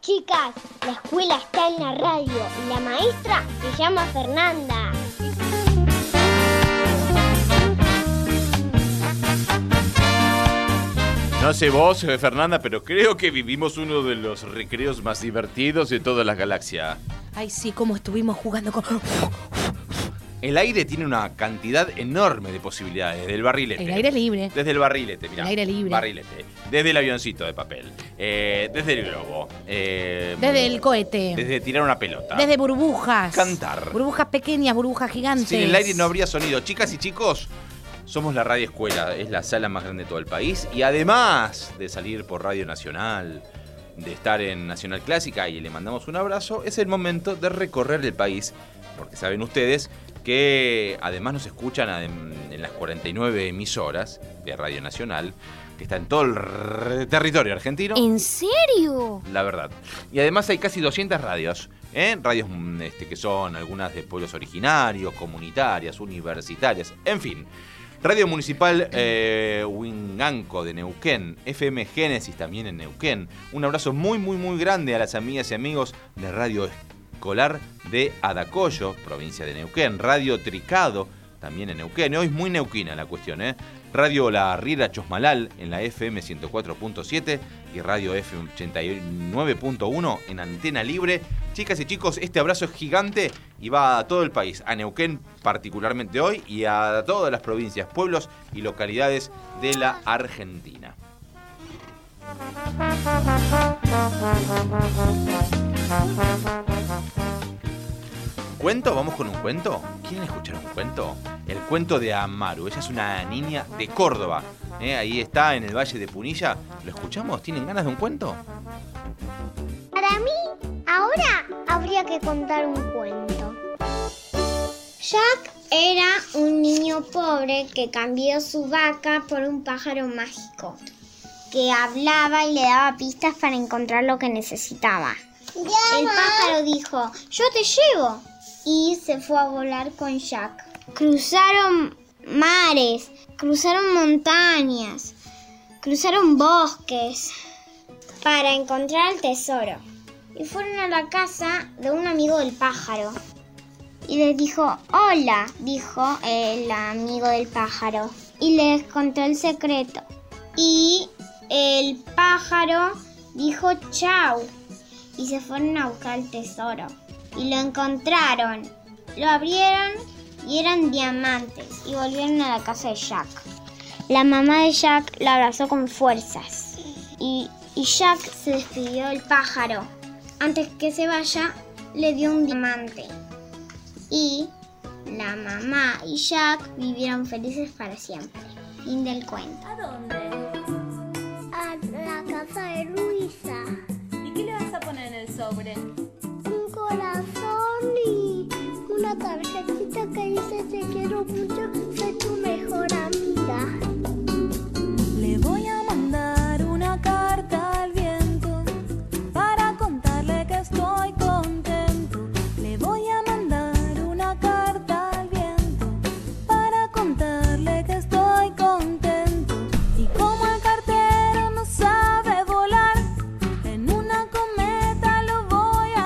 Chicas, la escuela está en la radio y la maestra se llama Fernanda. No sé vos, Fernanda, pero creo que vivimos uno de los recreos más divertidos de toda la galaxia. Ay, sí, cómo estuvimos jugando con... El aire tiene una cantidad enorme de posibilidades. Del barrilete. El aire libre. Desde el barrilete, mirá. El aire libre. Barrilete. Desde el avioncito de papel. Desde el globo. Desde el cohete. Desde tirar una pelota. Desde burbujas. Cantar. Burbujas pequeñas, burbujas gigantes. Sin el aire no habría sonido. Chicas y chicos, somos la Radio Escuela. Es la sala más grande de todo el país. Y además de salir por Radio Nacional, de estar en Nacional Clásica y le mandamos un abrazo, es el momento de recorrer el país. Porque saben ustedes que además nos escuchan en las 49 emisoras de Radio Nacional, que está en todo el territorio argentino. ¿En serio? La verdad. Y además hay casi 200 radios, radios que son algunas de pueblos originarios, comunitarias, universitarias, en fin. Radio Municipal Huinganco de Neuquén, FM Génesis también en Neuquén. Un abrazo muy, muy, muy grande a las amigas y amigos de Radio Escolar de Adacoyo, provincia de Neuquén. Radio Tricado, también en Neuquén. Hoy es muy neuquina la cuestión, Radio La Riera Chosmalal en la FM 104.7 y Radio FM 89.1 en Antena Libre. Chicas y chicos, este abrazo es gigante y va a todo el país, a Neuquén particularmente hoy y a todas las provincias, pueblos y localidades de la Argentina. ¿Cuento? ¿Vamos con un cuento? ¿Quieren escuchar un cuento? El cuento de Amaru. Ella es una niña de Córdoba. Ahí está, en el Valle de Punilla. ¿Lo escuchamos? ¿Tienen ganas de un cuento? Para mí, ahora habría que contar un cuento. Jack era un niño pobre que cambió su vaca por un pájaro mágico que hablaba y le daba pistas para encontrar lo que necesitaba. El pájaro dijo, yo te llevo. Y se fue a volar con Jack. Cruzaron mares, cruzaron montañas, cruzaron bosques para encontrar el tesoro. Y fueron a la casa de un amigo del pájaro. Y les dijo, hola, dijo el amigo del pájaro. Y les contó el secreto. Y el pájaro dijo chau. Y se fueron a buscar el tesoro. Y lo encontraron. Lo abrieron y eran diamantes. Y volvieron a la casa de Jack. La mamá de Jack lo abrazó con fuerzas. Y Jack se despidió del pájaro. Antes que se vaya, le dio un diamante. Y la mamá y Jack vivieron felices para siempre. Fin del cuento. ¿A dónde? A la casa de Luisa. ¿Y qué le vas a poner en el sobre? Un corazón y una tarjetita que dice te quiero mucho, soy tu mejor amiga. Le voy a mandar una carta al viento para contarle que estoy contento. Le voy a mandar una carta al viento para contarle que estoy contento. Y como el cartero no sabe volar, en una cometa lo voy a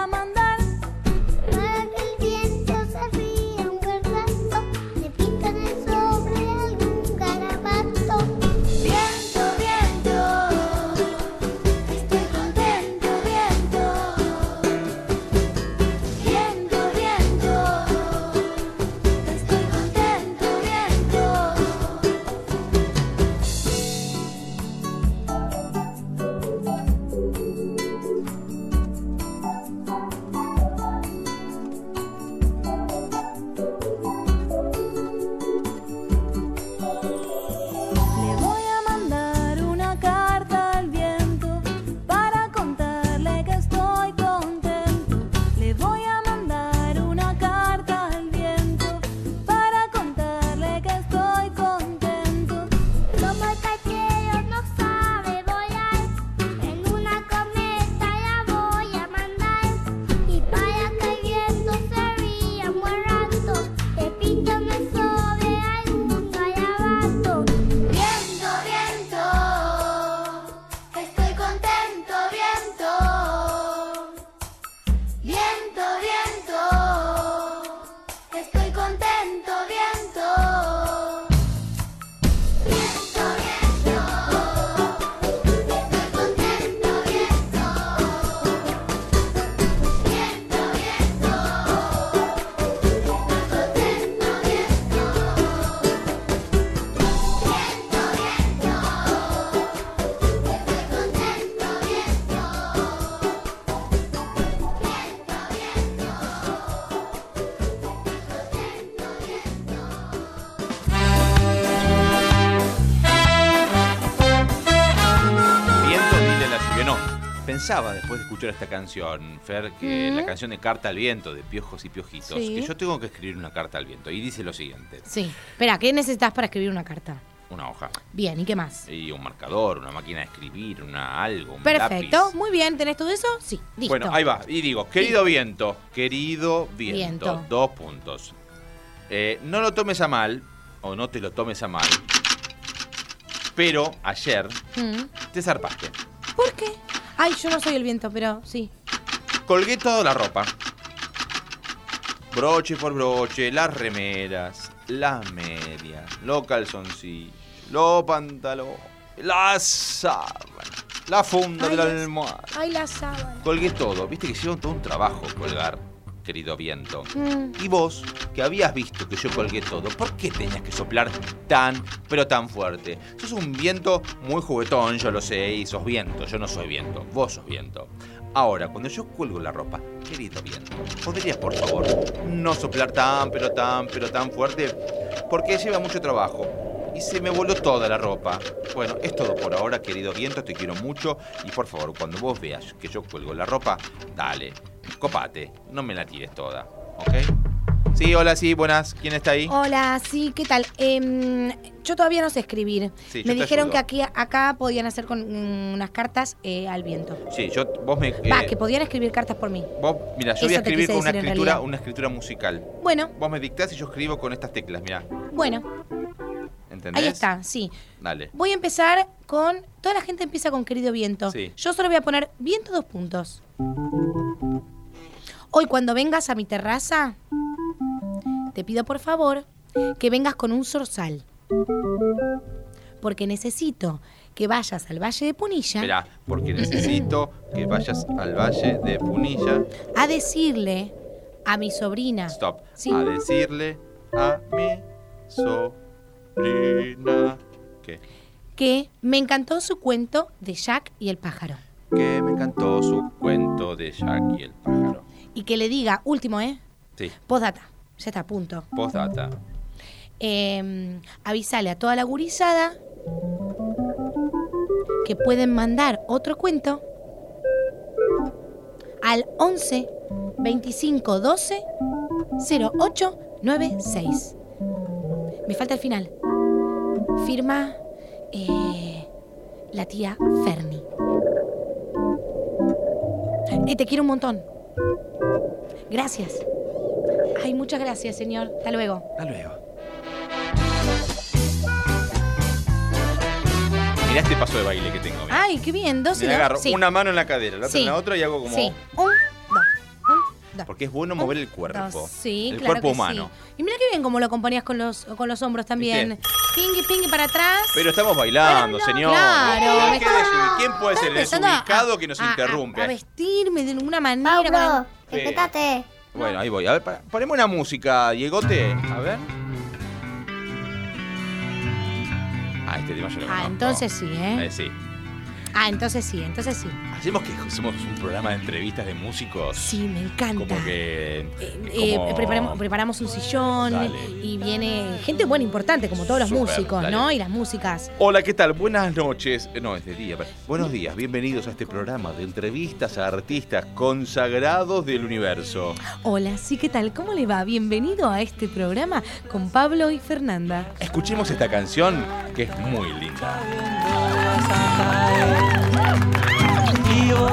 pensaba después de escuchar esta canción, Fer, que la canción de Carta al Viento, de Piojos y Piojitos, Sí. que yo tengo que escribir una carta al viento. Y dice lo siguiente: Sí. Espera, ¿qué necesitas para escribir una carta? una hoja. Bien, ¿y qué más? Y un marcador, una máquina de escribir, algo, un Perfecto, lápiz. muy bien. ¿Tenés todo eso? Sí, listo. Bueno, ahí va. Y digo, querido viento, 2 puntos. No lo tomes a mal, o no te lo tomes a mal, pero ayer te zarpaste. ¿Por qué? Ay, yo no soy el viento, pero sí. Colgué toda la ropa. Broche por broche, las remeras, las medias, los calzoncillos, los pantalones, la sábana, la funda de la almohada. Ay, la sábana. Colgué todo. Viste que lleva todo un trabajo colgar, querido viento. Y vos, que habías visto que yo colgué todo, ¿por qué tenías que soplar tan, pero tan fuerte? Sos un viento muy juguetón, yo lo sé, y sos viento. Yo no soy viento, vos sos viento. Ahora, cuando yo cuelgo la ropa, querido viento, ¿podrías, por favor, no soplar tan, pero tan fuerte? Porque lleva mucho trabajo. Y se me voló toda la ropa. Bueno, es todo por ahora, querido viento, te quiero mucho. Y por favor, cuando vos veas que yo cuelgo la ropa, dale, copate, no me la tires toda, ¿ok? Sí, hola, sí, buenas. ¿Quién está ahí? Hola, sí, ¿qué tal? Yo todavía no sé escribir. Sí, yo me te dijeron ayudo. que acá podían hacer con unas cartas al viento. Sí, vos me... Que podían escribir cartas por mí. Mira, yo Eso voy a te escribir quise con decir en realidad. una escritura musical. Bueno, Vos me dictás y yo escribo con estas teclas, mirá. bueno, ¿Entendés? ahí está, sí. Dale. Voy a empezar con... Toda la gente empieza con querido viento. Sí. Yo solo voy a poner viento 2 puntos. Hoy cuando vengas a mi terraza, te pido por favor que vengas con un zorzal. Porque necesito que vayas al Valle de Punilla Mirá, porque necesito que vayas al Valle de Punilla. a decirle a mi sobrina. Stop. Sí. A decirle a mi sobrina Que me encantó su cuento de Jack y el pájaro. que me encantó su cuento de Jack y el pájaro. Y que le diga, último, Sí, postdata. Ya está, punto. postdata. Avisale a toda la gurizada que pueden mandar otro cuento al 11 25 12 08 96. Me falta el final. Firma la tía Ferni. Te quiero un montón. Gracias. Ay, muchas gracias, señor. Hasta luego. Hasta luego. Mirá este paso de baile que tengo. Mirá. Ay, qué bien. Dos y Me dos. agarro Sí. una mano en la cadera, la otra Sí. en la otra y hago como... Sí. Un, dos. Porque es bueno mover el cuerpo. Dos. Sí, el claro cuerpo que humano. sí. Y mira qué bien como lo acompañas con los hombros también. Pingui, pingui para atrás. Pero estamos bailando, Bueno, señor. claro, me ¿Quién puede ser el empezando desubicado que nos interrumpe? A vestirme de alguna manera. Pablo, Sí. respétate. Bueno, ahí voy. A ver, ponemos una música, Diegote. A ver. Ah, este tema yo lo conozco. Entonces sí, ¿eh? Sí. Entonces sí. Hacemos que somos un programa de entrevistas de músicos. Sí, me encanta. Como que... Preparamos un sillón. Dale. Y viene gente buena, importante, como todos los Súper, músicos, dale. ¿no? Y las músicas. Hola, ¿qué tal? Buenas noches. No, es de día. Buenos días, bienvenidos a este programa de entrevistas a artistas consagrados del universo. Hola, sí, ¿qué tal? ¿Cómo le va? Bienvenido a este programa con Pablo y Fernanda. Escuchemos esta canción que es muy linda. Y vos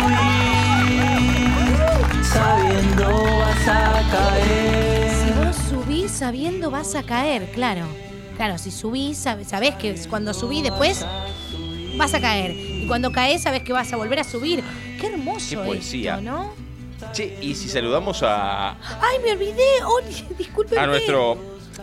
subís sabiendo vas a caer. Si vos subís sabiendo vas a caer, claro. Claro, si subís, sabés que cuando subís después vas a caer. Y cuando caes sabés que vas a volver a subir. Qué hermoso Qué poesía. esto, ¿no? Che, y si saludamos a ¡Ay, me olvidé! Discúlpeme. a nuestro...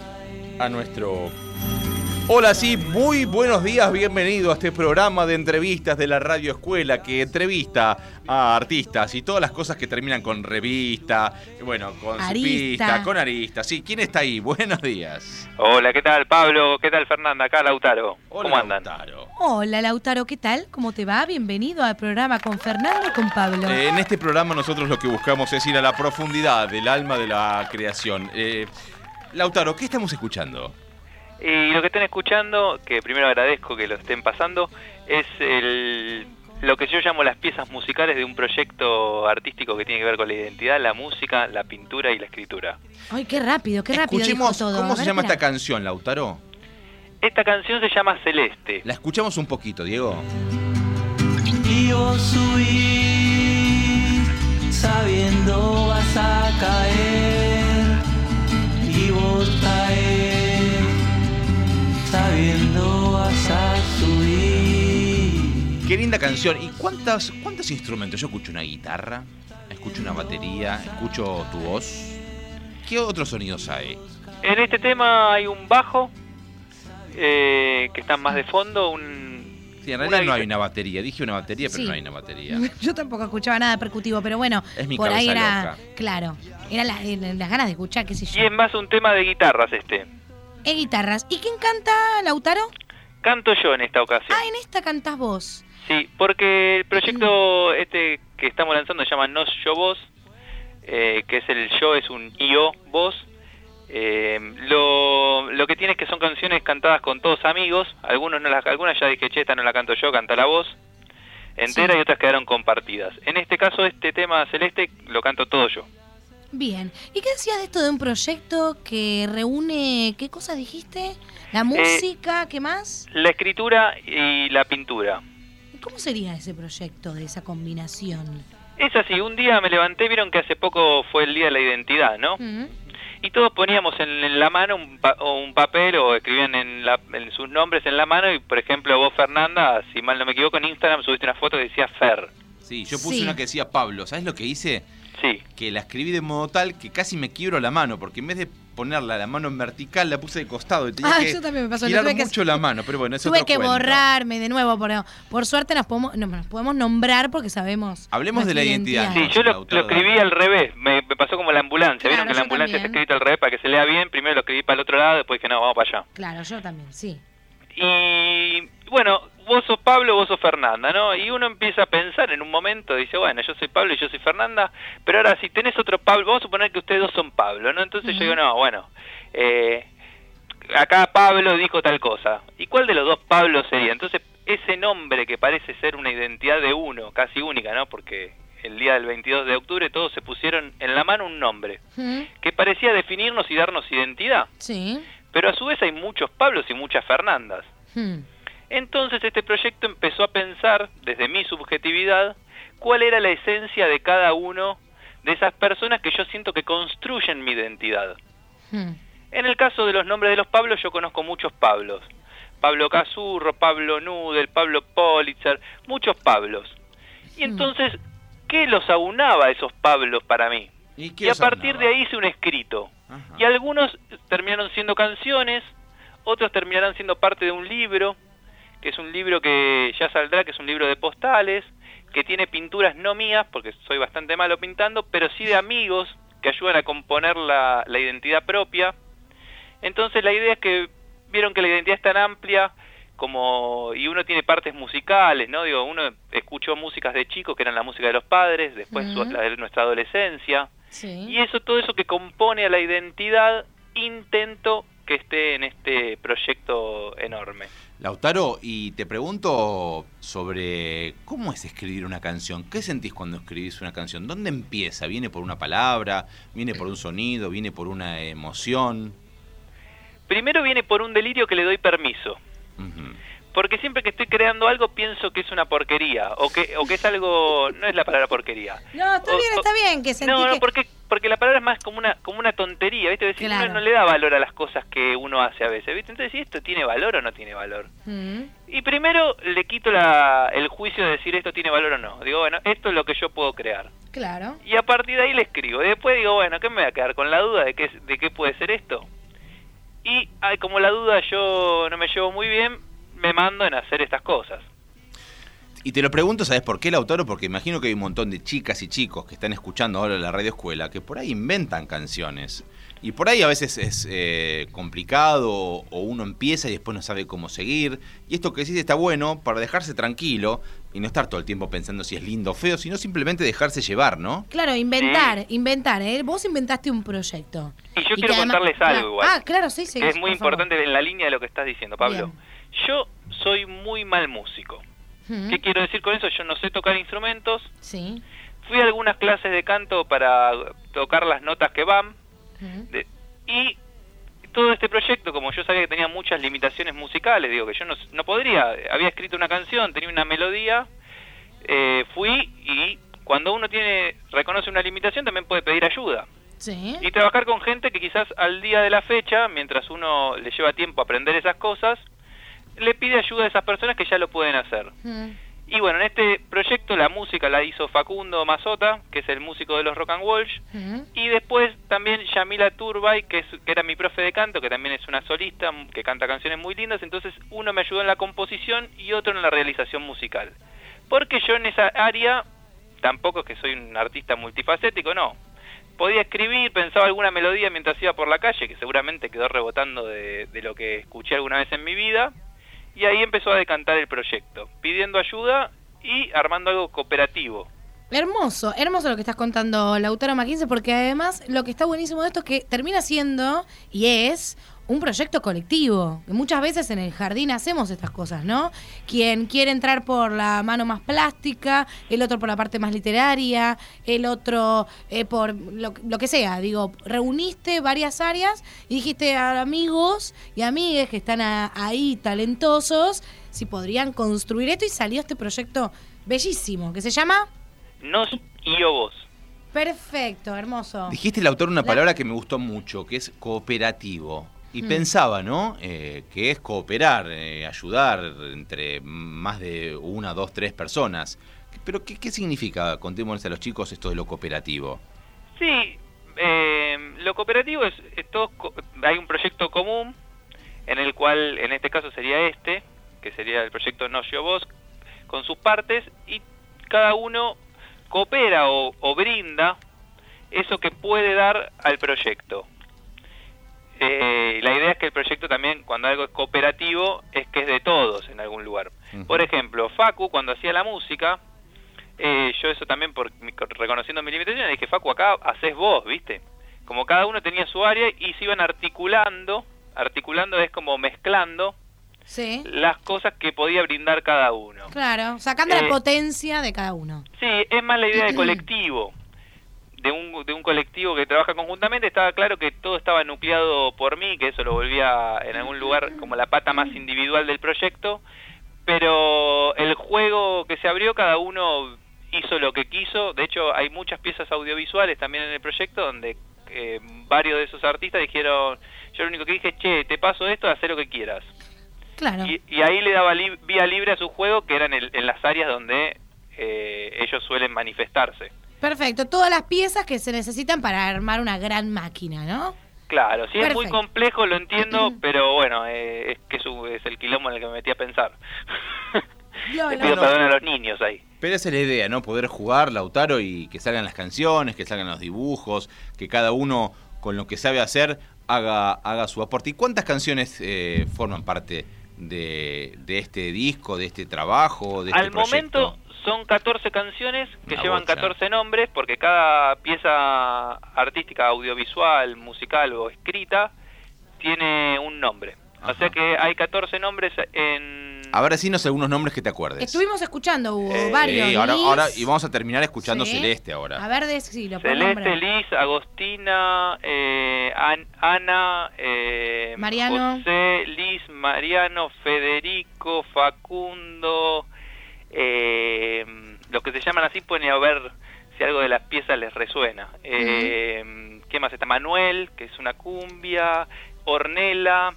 Hola, sí, muy buenos días, bienvenido a este programa de entrevistas de la Radio Escuela que entrevista a artistas y todas las cosas que terminan con revista, bueno, con Arista. cipista, con arista. Sí, ¿quién está ahí? Buenos días. Hola, ¿qué tal Pablo? ¿Qué tal Fernanda? Acá Lautaro. Hola, ¿Cómo andan? Lautaro. Hola, Lautaro, ¿qué tal? ¿Cómo te va? Bienvenido al programa con Fernando y con Pablo. En este programa nosotros lo que buscamos es ir a la profundidad del alma de la creación. Lautaro, ¿qué estamos escuchando? Y lo que están escuchando, que primero agradezco que lo estén pasando, es el lo que yo llamo las piezas musicales de un proyecto artístico que tiene que ver con la identidad, la música, la pintura y la escritura. Ay, qué rápido dijo Escuchemos, todo. ¿cómo A se ver, llama espera. esta canción, Lautaro? Esta canción se llama Celeste. La escuchamos un poquito, Diego. Y vos subís sabiendo vas a caer. Y vos caer sabiendo vas a subir. Qué linda canción. ¿Y cuántos instrumentos? Yo escucho una guitarra, escucho una batería, escucho tu voz. ¿Qué otros sonidos hay? En este tema hay un bajo que está más de fondo, Sí, en realidad no hay una batería. Dije una batería, pero Sí. no hay una batería. Yo tampoco escuchaba nada percutivo, pero bueno, Es mi por ahí cabeza era, loca. claro, era las ganas de escuchar, qué sé y yo. es más un tema de guitarras este. Guitarras. ¿Y quién canta, Lautaro? Canto yo en esta ocasión. Ah, en esta cantás vos. Sí, porque el proyecto este que estamos lanzando se llama Nos Yo Vos, que es el yo, es un yo, vos. Lo que tiene es que son canciones cantadas con todos amigos. Algunas ya dije, che, esta no la canto yo, canta la voz entera, Sí. y otras quedaron compartidas. En este caso, este tema Celeste lo canto todo yo. Bien. ¿Y qué decías de esto de un proyecto que reúne, qué cosas dijiste? La música, ¿qué más? La escritura y la pintura. ¿Cómo sería ese proyecto de esa combinación? Es así, un día me levanté, vieron que hace poco fue el Día de la Identidad, ¿no? Mm. Y todos poníamos en la mano un papel o escribían en sus nombres en la mano y, por ejemplo, vos, Fernanda, si mal no me equivoco, en Instagram subiste una foto que decía Fer. Sí, yo puse Sí. una que decía Pablo. ¿Sabes lo que hice? Sí. Que la escribí de modo tal que casi me quiebro la mano, porque en vez de ponerla la mano en vertical, la puse de costado. Y tenía que Yo también me pasó. girar tuve que- mucho la mano, pero bueno, es Tuve otro que cuento. borrarme de nuevo, pero por suerte nos podemos nombrar porque sabemos. Hablemos de la nuestra identidad. Sí, yo lo Lautaro, escribí dale. al revés, me pasó como la ambulancia. Claro, Vieron que la yo ambulancia está también. escrita al revés para que se lea bien. Primero lo escribí para el otro lado, después dije, no, vamos para allá. Claro, yo también, sí. Y bueno, vos sos Pablo, vos sos Fernanda, ¿no? Y uno empieza a pensar en un momento, dice, bueno, yo soy Pablo y yo soy Fernanda, pero ahora si tenés otro Pablo, vamos a suponer que ustedes dos son Pablo, ¿no? Entonces yo digo, no, bueno, acá Pablo dijo tal cosa. ¿Y cuál de los dos Pablos sería? Entonces ese nombre que parece ser una identidad de uno, casi única, ¿no? Porque el día del 22 de octubre todos se pusieron en la mano un nombre Mm. que parecía definirnos y darnos identidad. Sí. Pero a su vez hay muchos Pablos y muchas Fernandas. Mm. Entonces este proyecto empezó a pensar, desde mi subjetividad, cuál era la esencia de cada uno de esas personas que yo siento que construyen mi identidad. Mm. En el caso de los nombres de los Pablos, yo conozco muchos Pablos. Pablo Cazurro, Pablo Nudel, Pablo Politzer, muchos Pablos. Y entonces, ¿qué los aunaba a esos Pablos para mí? qué Y a los partir aunaba? de ahí hice un escrito. Ajá. Y algunos terminaron siendo canciones, otros terminarán siendo parte de un libro, que es un libro que ya saldrá, que es un libro de postales, que tiene pinturas no mías, porque soy bastante malo pintando, pero sí de amigos que ayudan a componer la identidad propia. Entonces la idea es que vieron que la identidad es tan amplia y uno tiene partes musicales, ¿no? Digo, uno escuchó músicas de chicos que eran la música de los padres, después la de nuestra adolescencia. Sí. Y todo eso que compone a la identidad, intento que esté en este proyecto enorme. Lautaro, y te pregunto sobre cómo es escribir una canción. ¿Qué sentís cuando escribís una canción? ¿Dónde empieza? ¿Viene por una palabra? ¿Viene por un sonido? ¿Viene por una emoción? Primero viene por un delirio que le doy permiso. Ujú. Porque siempre que estoy creando algo pienso que es una porquería, o que es algo, no es la palabra porquería. No, está bien que sentí No, que... porque la palabra es más como una tontería, ¿viste? Es decir, Claro. uno no le da valor a las cosas que uno hace a veces, ¿viste? Entonces, ¿y esto tiene valor o no tiene valor? Mm. Y primero le quito el juicio de decir esto tiene valor o no. Digo, bueno, esto es lo que yo puedo crear. Claro. Y a partir de ahí le escribo. Y después digo, bueno, ¿qué me voy a quedar con la duda de qué puede ser esto? Y como la duda yo no me llevo muy bien, me mando en hacer estas cosas. Y te lo pregunto, ¿sabes por qué, Lautaro? Porque imagino que hay un montón de chicas y chicos que están escuchando ahora la radio escuela que por ahí inventan canciones. Y por ahí a veces es complicado o uno empieza y después no sabe cómo seguir. Y esto que decís está bueno para dejarse tranquilo y no estar todo el tiempo pensando si es lindo o feo, sino simplemente dejarse llevar, ¿no? Claro, inventar, ¿eh? Vos inventaste un proyecto. Y yo que quiero además- contarles algo claro. igual. Ah, claro, sí, sí. Que es muy por favor. importante en la línea de lo que estás diciendo, Pablo. Bien. Yo soy muy mal músico. ¿Qué quiero decir con eso? Yo no sé tocar instrumentos. Sí. Fui a algunas clases de canto para tocar las notas que van. Y todo este proyecto, como yo sabía que tenía muchas limitaciones musicales, digo que yo no podría, había escrito una canción, tenía una melodía, fui y cuando uno reconoce una limitación también puede pedir ayuda. Sí. Y trabajar con gente que quizás al día de la fecha, mientras uno le lleva tiempo aprender esas cosas, le pide ayuda a esas personas que ya lo pueden hacer. Y bueno, en este proyecto la música la hizo Facundo Mazota, que es el músico de los Rock and Walsh, y después también Yamila Turbay, que era mi profe de canto, que también es una solista que canta canciones muy lindas. Entonces uno me ayudó en la composición y otro en la realización musical. Porque yo en esa área, tampoco es que soy un artista multifacético, no. Podía escribir, pensaba alguna melodía mientras iba por la calle, que seguramente quedó rebotando de lo que escuché alguna vez en mi vida. Y ahí empezó a decantar el proyecto, pidiendo ayuda y armando algo cooperativo. Hermoso, hermoso lo que estás contando, Lautaro Mackenzie, porque además lo que está buenísimo de esto es que termina siendo, y es, un proyecto colectivo. Que muchas veces en el jardín hacemos estas cosas, ¿no? Quien quiere entrar por la mano más plástica, el otro por la parte más literaria, el otro por lo que sea. Digo, reuniste varias áreas y dijiste a amigos y amigues que están ahí talentosos si podrían construir esto, y salió este proyecto bellísimo que se llama Nos y o vos. Perfecto, hermoso. Dijiste, Lautaro, una palabra que me gustó mucho, que es cooperativo. Y pensaba, ¿no? Que es cooperar, ayudar entre más de 1, 2, 3 personas. Pero ¿qué significa? Contémosles a los chicos esto de lo cooperativo. Sí, lo cooperativo es hay un proyecto común en el cual, en este caso sería que sería el proyecto Nos y o vos, con sus partes, y cada uno coopera o brinda eso que puede dar al proyecto. La idea es que el proyecto también, cuando algo es cooperativo, es que es de todos en algún lugar. Por ejemplo, Facu, cuando hacía la música, yo eso también, reconociendo mi limitación, dije, Facu, acá haces vos, ¿viste? Como cada uno tenía su área y se iban articulando es como mezclando las cosas que podía brindar cada uno. Claro, sacando la potencia de cada uno. Sí, es más la idea de colectivo. De un colectivo que trabaja conjuntamente. Estaba claro que todo estaba nucleado por mí, que eso lo volvía en algún lugar como la pata más individual del proyecto, pero el juego que se abrió, cada uno hizo lo que quiso. De hecho, hay muchas piezas audiovisuales también en el proyecto donde varios de esos artistas dijeron, yo lo único que dije, che, te paso esto, haz lo que quieras. Claro. Y ahí le daba vía libre a su juego, que eran en las áreas donde ellos suelen manifestarse. Perfecto, todas las piezas que se necesitan para armar una gran máquina, ¿no? Claro, sí. Perfecto. Es muy complejo, lo entiendo, pero bueno, es que es el quilombo en el que me metí a pensar. Le pido perdón a los niños ahí. Pero esa es la idea, ¿no? Poder jugar, Lautaro, y que salgan las canciones, que salgan los dibujos, que cada uno con lo que sabe hacer haga su aporte. ¿Y cuántas canciones forman parte de este disco, de este trabajo, de este proyecto? Al momento son 14 canciones que llevan bocha. 14 nombres, porque cada pieza artística, audiovisual, musical o escrita tiene un nombre. Ajá. O sea que hay 14 nombres en... A ver, decinos algunos nombres que te acuerdes. Estuvimos escuchando, Hugo, varios. Ahora, y vamos a terminar escuchando Sí. Celeste ahora. A ver, decilo. Celeste, Liz, Agostina, Ana, Mariano. José, Liz, Mariano, Federico, Facundo, los que se llaman así pueden a ver si algo de las piezas les resuena. ¿Qué más está? Manuel, que es una cumbia, Ornella,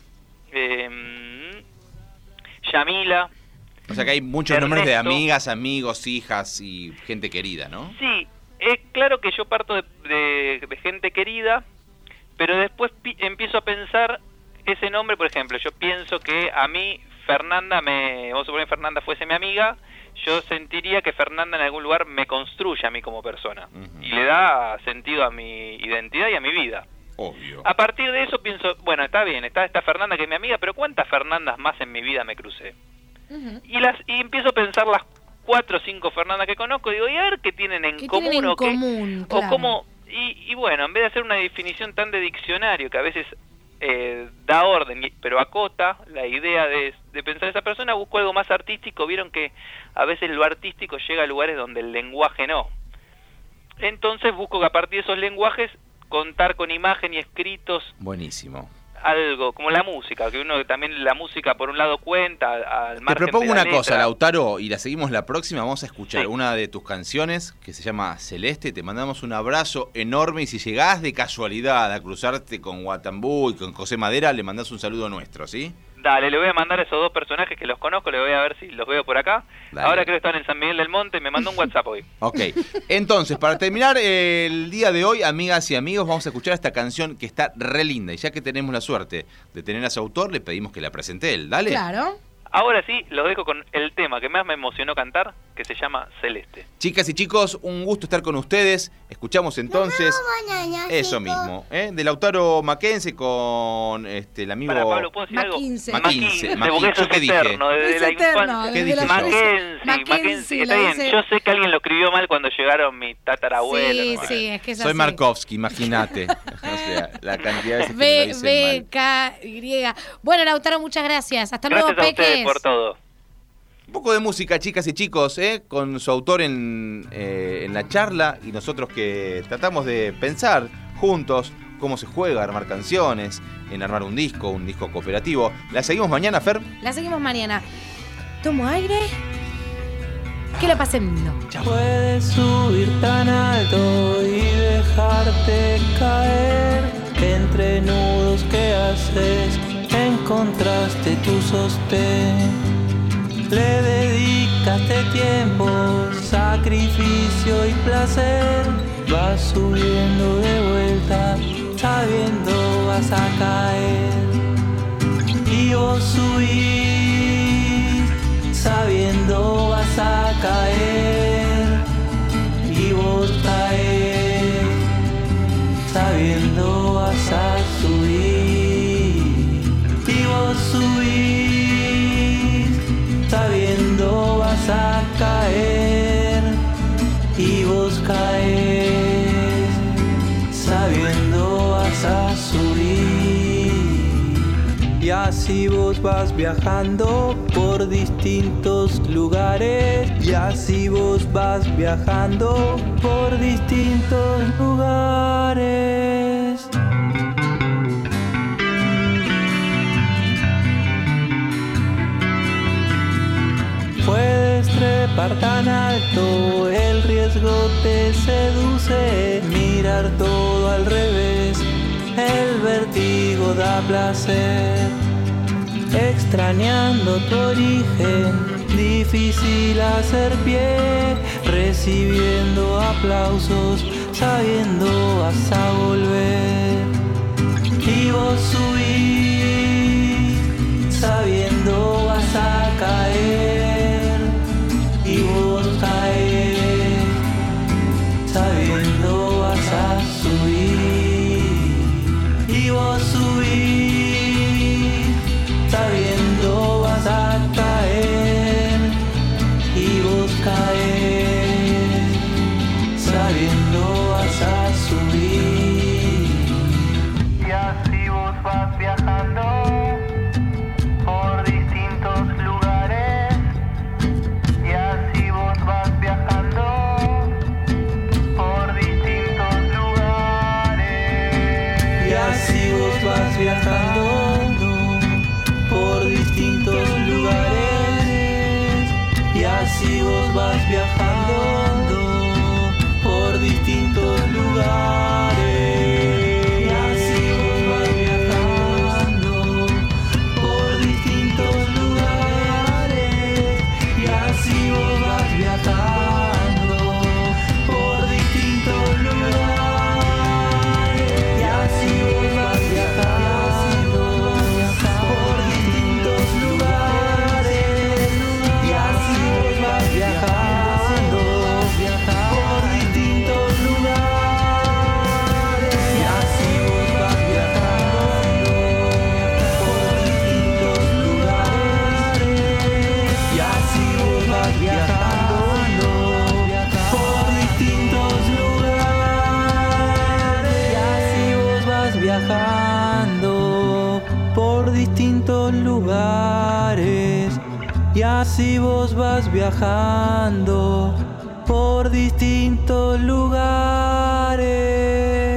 Yamila. O sea que hay muchos Ernesto. nombres de amigas, amigos, hijas y gente querida, ¿no? Sí, es claro que yo parto de gente querida, pero después empiezo a pensar ese nombre. Por ejemplo, yo pienso que a mí Fernanda, vamos a suponer que Fernanda fuese mi amiga, yo sentiría que Fernanda en algún lugar me construye a mí como persona y le da sentido a mi identidad y a mi vida. Obvio. A partir de eso pienso, bueno, está bien, está esta Fernanda que es mi amiga, pero ¿cuántas Fernandas más en mi vida me crucé? Y empiezo a pensar las 4 o 5 Fernandas que conozco, digo, y a ver qué tienen en común, tienen en o qué, común, o claro. cómo, y bueno, en vez de hacer una definición tan de diccionario, que a veces da orden, pero acota la idea de pensar esa persona. Busco algo más artístico. Vieron que a veces lo artístico llega a lugares donde el lenguaje no. Entonces busco que a partir de esos lenguajes contar con imagen y escritos. Buenísimo. Algo, como la música, que uno también la música por un lado cuenta al margen. Te propongo de la una cosa, letra. Lautaro, y la seguimos la próxima. Vamos a escuchar Sí. una de tus canciones que se llama Celeste. Te mandamos un abrazo enorme y si llegás de casualidad a cruzarte con Guatambú y con José Madera, le mandás un saludo nuestro, ¿sí? Dale, le voy a mandar a esos dos personajes que los conozco, le voy a ver si los veo por acá. Dale. Ahora creo que están en San Miguel del Monte, me mandó un WhatsApp hoy. Ok, entonces, para terminar el día de hoy, amigas y amigos, vamos a escuchar esta canción que está re linda. Y ya que tenemos la suerte de tener a su autor, le pedimos que la presente él. Dale. Claro. Ahora sí, los dejo con el tema que más me emocionó cantar, que se llama Celeste. Chicas y chicos, un gusto estar con ustedes. Escuchamos entonces eso mismo, de Lautaro Mackenzie con el amigo Para Pablo, ¿puedo decir algo? Mackenzie. Mackenzie, porque eso ¿yo qué es dije? eterno, desde Es la eterno, infancia. ¿Qué desde dije la- yo? Mackenzie, está lo bien. dice- Yo sé que alguien lo escribió mal cuando llegaron mi tatarabuelo. Sí, ¿no? sí, es que es Soy así. Markovsky, imagínate. O sea, la cantidad de veces que me lo B, dicen B, mal. K, Y. Bueno, Lautaro, muchas gracias. Hasta luego, Gracias a ustedes peques. por todo. Un poco de música, chicas y chicos, con su autor en la charla y nosotros que tratamos de pensar juntos cómo se juega a armar canciones, en armar un disco cooperativo. ¿La seguimos mañana, Fer? La seguimos mañana. Tomo aire. Que la pasen lindo. Puedes subir tan alto y dejarte caer. Entre nudos que haces, encontraste tu sostén. Le dedicaste tiempo, sacrificio y placer. Vas subiendo de vuelta, sabiendo vas a caer. Y vos subís, sabiendo vas a caer. Y vos caes, sabiendo vas a subir. Y vos subís, sabiendo vas a caer. Y vos caes, sabiendo vas a subir. Y así vos vas viajando por distintos lugares. Y así vos vas viajando por distintos lugares. Puedes trepar tan alto, el riesgo te seduce. Mirar todo al revés, el vértigo da placer. Extrañando tu origen, difícil hacer pie. Recibiendo aplausos, sabiendo vas a volver. Y vos subís, sabiendo vas a caer. Y vos caes, sabiendo vas a subir. Y vos subís, sabiendo vas a caer. Y vos caes, sabiendo vas a subir. Y así vos vas viajando por distintos lugares. Y así vos vas viajando por distintos lugares. Y así vos vas viajando por distintos lugares. Y así vos vas viajando por distintos lugares. Y así vos vas viajando por distintos lugares. Y así vos vas viajando por distintos lugares. Y así vos vas viajando por distintos lugares. Y así vos vas viajando y así vos vas viajando por distintos lugares.